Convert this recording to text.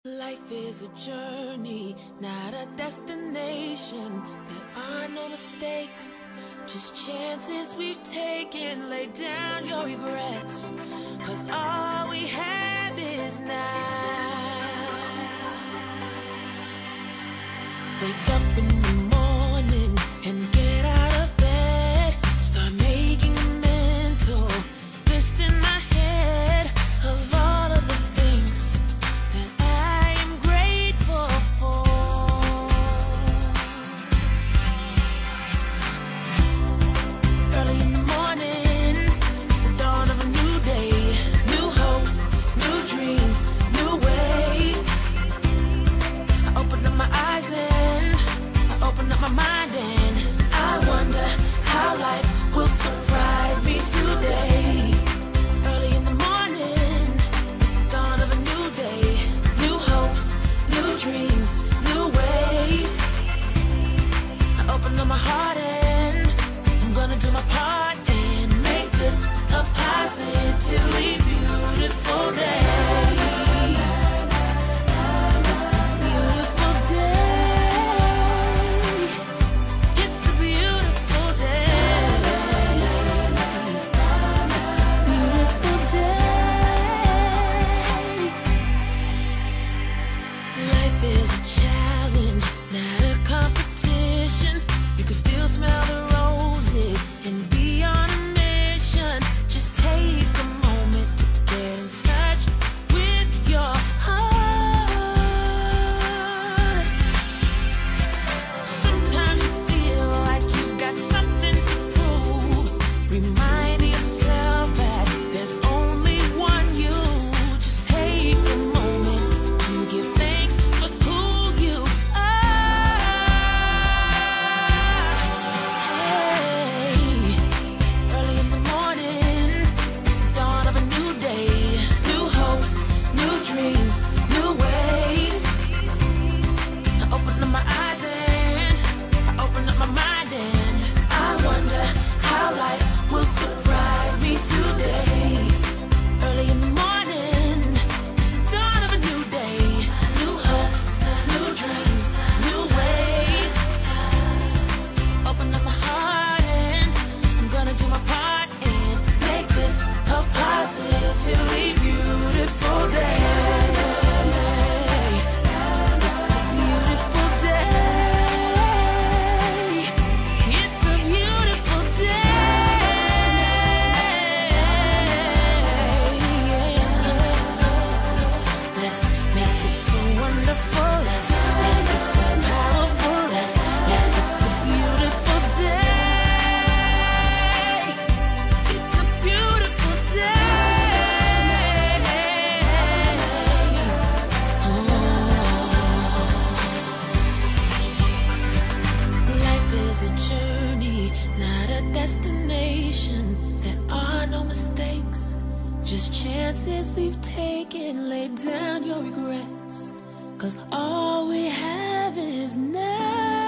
Life is a journey, not a destination. There are no mistakes, just chances we've taken. Lay down your regrets, 'cause all we have is now. Wake up in the morning and get out of bed. Start making a mental list in my head of all of the things that I am grateful for. Early in the morning, it's the dawn of a new day. New hopes, new dreams, new ways. I open up my eyes and I open up my mind, and I wonder how life will surprise me today. Early in the morning, it's the dawn of a new day. New hopes, new dreams, new ways. I open up my heart and I'm gonna do my part and make this a positively beautiful day. It's a beautiful day. It's a beautiful day. It's a beautiful day. Life is a challenge, not a competition. You can still smell the roses and be on a mission. Just take a moment to get in touch with your heart. Sometimes you feel like you've got something to prove. Remind yourself that there's only one you. Just take a moment to give thanks for who you are. Hey, early in the morning, it's the dawn of a new day. New hopes, new dreams, new ways. I open up my eyes and I open up my mind, and I wonder how life will surprise me today. Early in the morning, it's the dawn of a new day. New hopes, new dreams, new ways. Open up my heart and I'm gonna do my part and make this a positively beautiful day. It's a beautiful day. It's a beautiful day. Let's make this so wonderful. Let's make this so powerful. Let's make this a beautiful day. It's a beautiful day. Life is a journey, not a destination. There are no mistakes, just chances we've taken. Lay down your regrets, 'cause all we have is now.